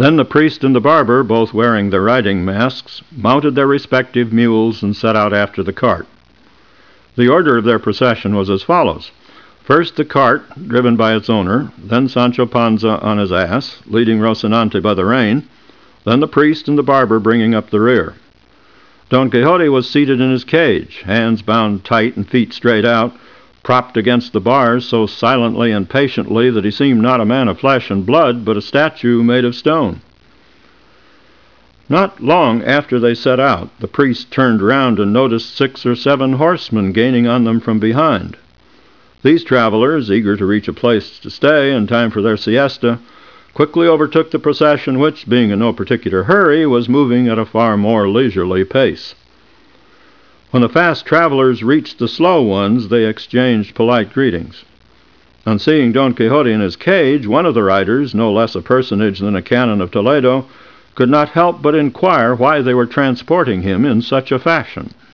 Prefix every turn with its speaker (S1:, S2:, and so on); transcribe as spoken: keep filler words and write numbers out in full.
S1: Then the priest and the barber, both wearing their riding masks, mounted their respective mules and set out after the cart. The order of their procession was as follows. First the cart, driven by its owner, then Sancho Panza on his ass, leading Rocinante by the rein, then the priest and the barber bringing up the rear. Don Quixote was seated in his cage, hands bound tight and feet straight out, propped against the bars so silently and patiently that he seemed not a man of flesh and blood, but a statue made of stone. Not long after they set out, the priest turned round and noticed six or seven horsemen gaining on them from behind. These travelers, eager to reach a place to stay in time for their siesta, quickly overtook the procession which, being in no particular hurry, was moving at a far more leisurely pace. When the fast travelers reached the slow ones, they exchanged polite greetings. On seeing Don Quixote in his cage, one of the riders, no less a personage than a canon of Toledo, could not help but inquire why they were transporting him in such a fashion.